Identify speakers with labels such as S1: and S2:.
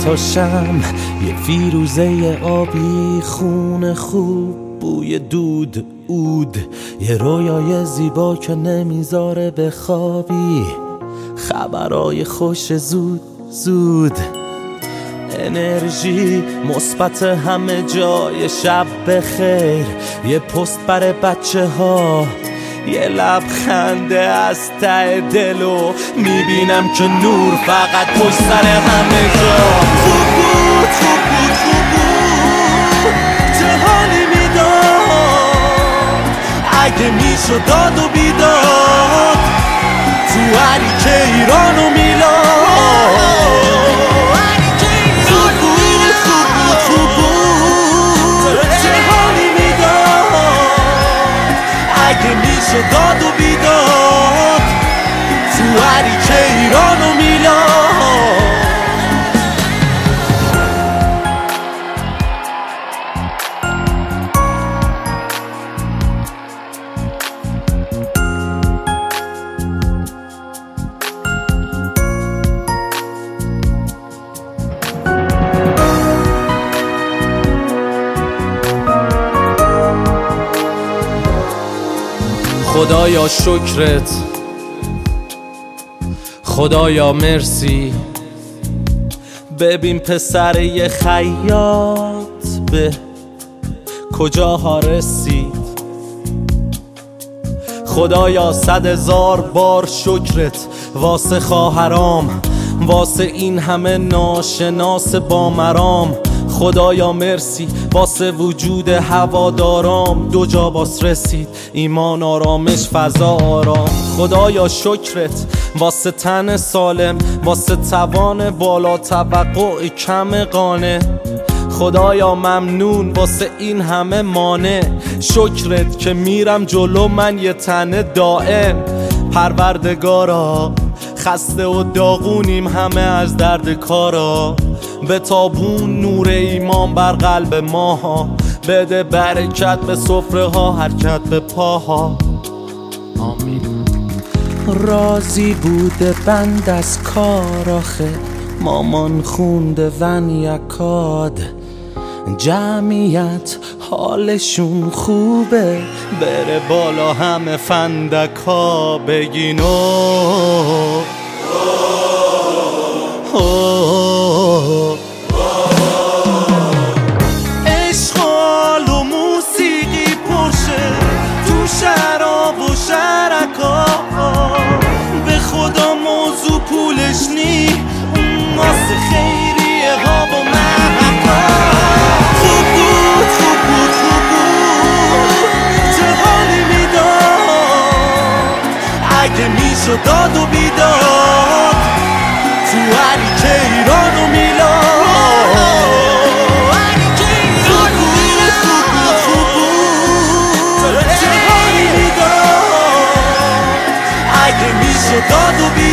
S1: تا شم، یه فیروزه آبی، خون خوب، بوی دود، عود، یه رویای زیبا که نمیذاره بخوابی، خبرای خوش زود زود، انرژی مثبت همه جای، شب بخیر، یه پست برای بچه ها، یه لبخنده از ته دلو میبینم که نور فقط پشت سر همه جا. خوب بود خوب بود خوب بود، چه حالی میداد اگه میشد داد و بیداد تو عریک ایران و میلاد. خوب بود خوب بود خوب بود، چه حالی میداد اگه میشد داد و بیداد تو عریک ایران و میلاد. خدایا شکرت، خدایا مرسی، ببین پسر یه خیاط به کجاها رسید. خدایا 100,000 بار شکرت واسه خواهرام، واسه این همه ناشناس با مرام. خدایا مرسی واسه وجود هوادارام، 2 جا باس رسید، ایمان، آرامش، فضا، آرام. خدایا شکرت واسه تن سالم، واسه توان بالا، توقع کم قانع. خدایا ممنون واسه این همه مانع، شکرت که میرم جلو من یه تنه دائم. پروردگارا خسته و داغونیم همه از درد کارا، به تابون نور ایمان بر قلب ماها، بده برکت به سفره ها، حرکت به پاها. آمین. راضی بوده بند از کار آخه، مامان خونده ون یکاد، جمعیت حالشون خوبه، بره بالا همه فندکا بگینو. عشقال و موسیقی پرشه تو شراب و شرکا، به خدا موضوع پولش نی، اون واسه خیریه ها و محکا. خوب بود خوب بود خوب بود، چه حالی میداد اگه میشد داد و بیداد تو عریک ایران و میلاد. خوب بود خوب بود خوب بود، چه حالی میداد اگه میشد داد و بیداد